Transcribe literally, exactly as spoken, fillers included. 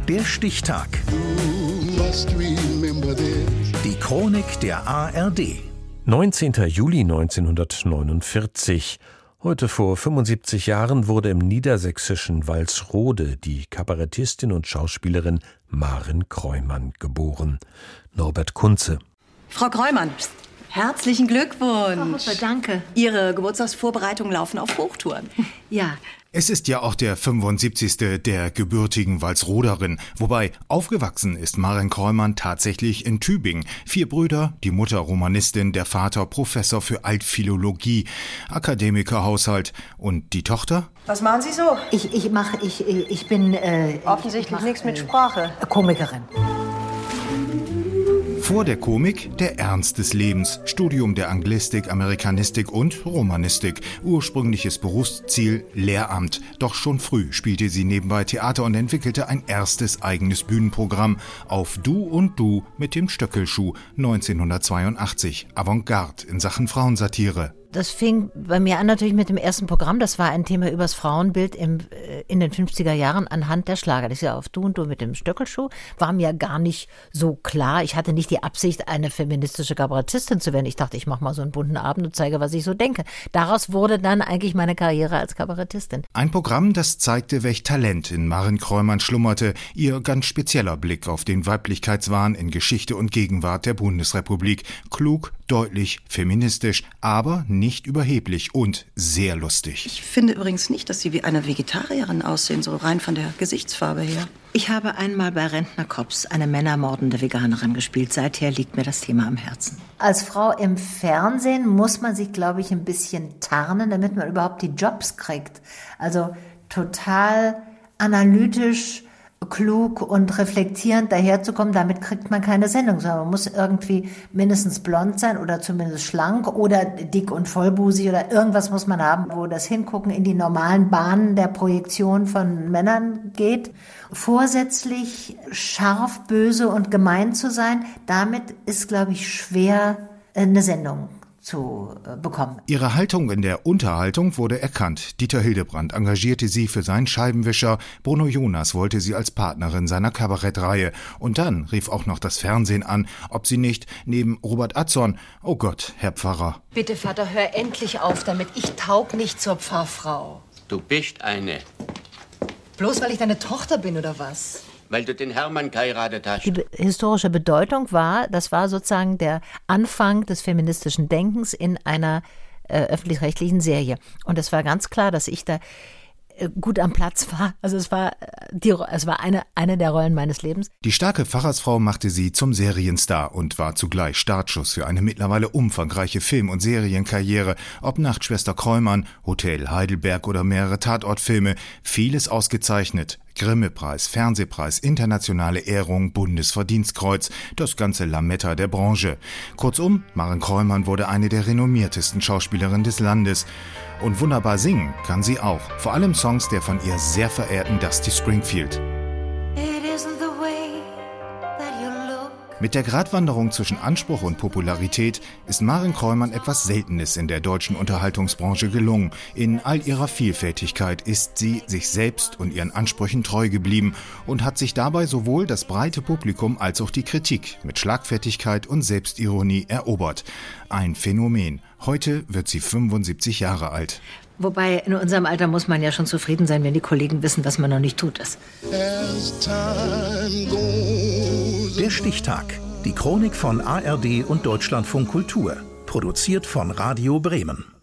Der Stichtag. Die Chronik der A R D. neunzehnter Juli neunzehnhundertneunundvierzig. Heute vor fünfundsiebzig Jahren wurde im niedersächsischen Walsrode die Kabarettistin und Schauspielerin Maren Kreumann geboren. Norbert Kunze. Frau Kreumann, herzlichen Glückwunsch. Frau Hoppe, danke. Ihre Geburtstagsvorbereitungen laufen auf Hochtouren. Ja. Es ist ja auch der fünfundsiebzigste der gebürtigen Walsroderin. Wobei, aufgewachsen ist Maren Kreumann tatsächlich in Tübingen. Vier Brüder, die Mutter Romanistin, der Vater Professor für Altphilologie, Akademikerhaushalt. Und die Tochter? Was machen Sie so? Ich, ich mache, ich, ich bin... Äh, Offensichtlich ich nichts mit Sprache. Äh, Komikerin. Vor der Komik der Ernst des Lebens, Studium der Anglistik, Amerikanistik und Romanistik. Ursprüngliches Berufsziel Lehramt. Doch schon früh spielte sie nebenbei Theater und entwickelte ein erstes eigenes Bühnenprogramm auf Du und Du mit dem Stöckelschuh neunzehnhundertzweiundachtzig. Avantgarde in Sachen Frauensatire. Das fing bei mir an natürlich mit dem ersten Programm. Das war ein Thema übers Frauenbild im, in den fünfziger Jahren anhand der Schlager. Das ist ja auf Du und Du mit dem Stöckelschuh. War mir gar nicht so klar. Ich hatte nicht die Absicht, eine feministische Kabarettistin zu werden. Ich dachte, ich mache mal so einen bunten Abend und zeige, was ich so denke. Daraus wurde dann eigentlich meine Karriere als Kabarettistin. Ein Programm, das zeigte, welch Talent in Maren Kreumann schlummerte. Ihr ganz spezieller Blick auf den Weiblichkeitswahn in Geschichte und Gegenwart der Bundesrepublik. Klug, deutlich, feministisch, aber nicht überheblich und sehr lustig. Ich finde übrigens nicht, dass Sie wie eine Vegetarierin aussehen, so rein von der Gesichtsfarbe her. Ich habe einmal bei Rentner Kops eine männermordende Veganerin gespielt. Seither liegt mir das Thema am Herzen. Als Frau im Fernsehen muss man sich, glaube ich, ein bisschen tarnen, damit man überhaupt die Jobs kriegt. Also total analytisch, klug und reflektierend daherzukommen, damit kriegt man keine Sendung, sondern man muss irgendwie mindestens blond sein oder zumindest schlank oder dick und vollbusig oder irgendwas muss man haben, wo das Hingucken in die normalen Bahnen der Projektion von Männern geht. Vorsätzlich scharf, böse und gemein zu sein, damit ist, glaube ich, schwer, eine Sendung zu bekommen. Ihre Haltung in der Unterhaltung wurde erkannt. Dieter Hildebrandt engagierte sie für seinen Scheibenwischer. Bruno Jonas wollte sie als Partnerin seiner Kabarettreihe. Und dann rief auch noch das Fernsehen an, ob sie nicht neben Robert Atzon, oh Gott, Herr Pfarrer. Bitte, Vater, hör endlich auf damit. Ich taug nicht zur Pfarrfrau. Du bist eine. Bloß weil ich deine Tochter bin, oder was? Weil du den Hermann geheiratet hast. Die be- historische Bedeutung war, das war sozusagen der Anfang des feministischen Denkens in einer äh, öffentlich-rechtlichen Serie. Und es war ganz klar, dass ich da äh, gut am Platz war. Also es war, äh, die, es war eine, eine der Rollen meines Lebens. Die starke Pfarrersfrau machte sie zum Serienstar und war zugleich Startschuss für eine mittlerweile umfangreiche Film- und Serienkarriere. Ob Nachtschwester Kreumann, Hotel Heidelberg oder mehrere Tatortfilme, vieles ausgezeichnet. Grimme-Preis, Fernsehpreis, internationale Ehrung, Bundesverdienstkreuz, das ganze Lametta der Branche. Kurzum, Maren Kreumann wurde eine der renommiertesten Schauspielerinnen des Landes. Und wunderbar singen kann sie auch, vor allem Songs der von ihr sehr verehrten Dusty Springfield. Mit der Gratwanderung zwischen Anspruch und Popularität ist Maren Kreumann etwas Seltenes in der deutschen Unterhaltungsbranche gelungen. In all ihrer Vielfältigkeit ist sie sich selbst und ihren Ansprüchen treu geblieben und hat sich dabei sowohl das breite Publikum als auch die Kritik mit Schlagfertigkeit und Selbstironie erobert. Ein Phänomen. Heute wird sie fünfundsiebzig Jahre alt. Wobei in unserem Alter muss man ja schon zufrieden sein, wenn die Kollegen wissen, was man noch nicht tut. Ist. Der Stichtag. Die Chronik von A R D und Deutschlandfunk Kultur. Produziert von Radio Bremen.